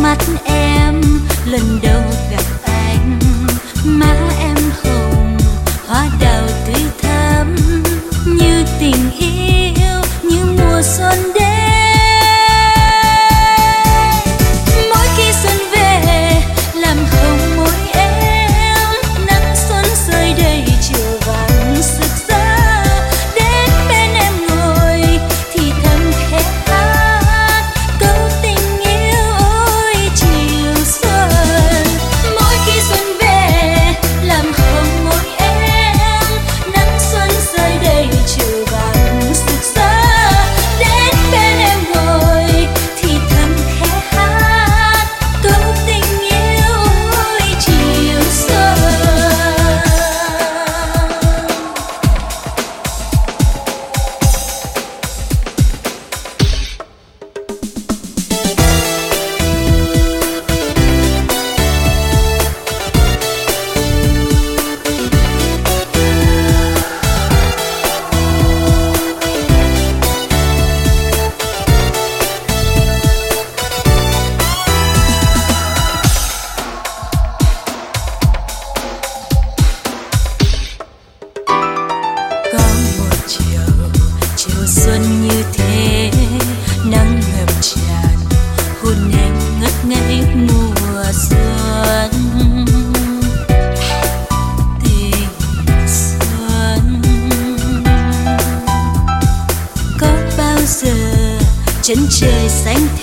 mắt em lần đầu gặp anh, má em hồng hoa đào tươi thắm như tình yêu như mùa xuân đến. Mỗi khi xuân về làm hồng môi em, nắng xuân rơi đầy chiều vàng rực rỡ. Đến bên em ngồi thì thầm khẽ hát câu tình yêu ôi chiều xuân. Mỗi khi xuân về làm hồng môi em, nắng xuân rơi đầy chiều vàng rực rỡ. Đến bên em ngồi thì thầm khẽ hát câu tình yêu ôi chiều xuân. Có một chiều xuân như thế, nắng ngập tràn hôn em ngất ngây mùa xuân. Tình xuân có bao giờ chân trời xanh